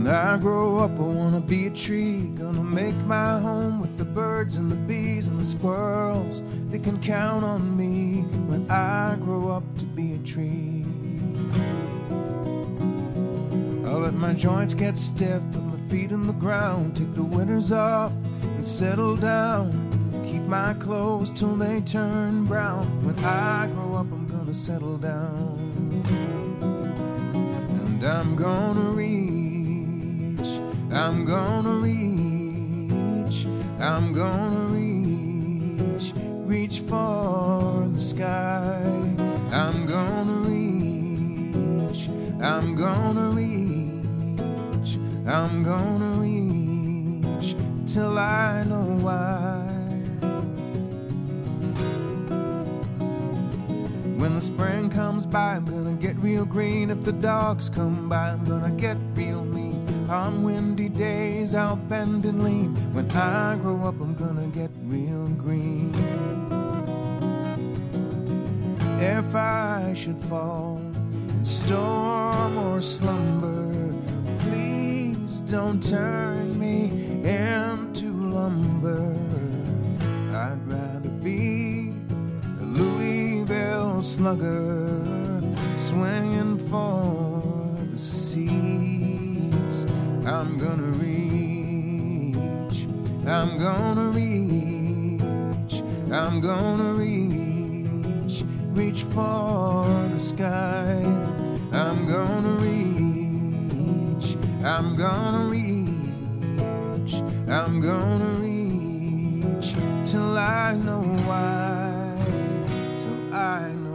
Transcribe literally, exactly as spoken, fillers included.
When I grow up, I wanna be a tree. Gonna make my home with the birds and the bees and the squirrels. They can count on me when I grow up to be a tree. I'll let my joints get stiff, put my feet in the ground, take the winters off and settle down. Keep my clothes till they turn brown. When I grow up, I'm gonna settle down. And I'm gonna reach, I'm gonna reach, I'm gonna reach, reach for the sky. I'm gonna reach, I'm gonna reach, I'm gonna reach till I know why. When the spring comes by, I'm gonna get real green. If the dogs come by, I'm gonna get real mean. On windy days, I'll bend and lean. When I grow up, I'm gonna get real green. If I should fall in storm or slumber, please don't turn me into lumber. I'd rather be a Louisville slugger, swinging for the seats. I'm gonna reach, I'm gonna reach, I'm gonna reach, reach for the sky. I'm gonna reach, I'm gonna reach, I'm gonna reach till I know why, till I know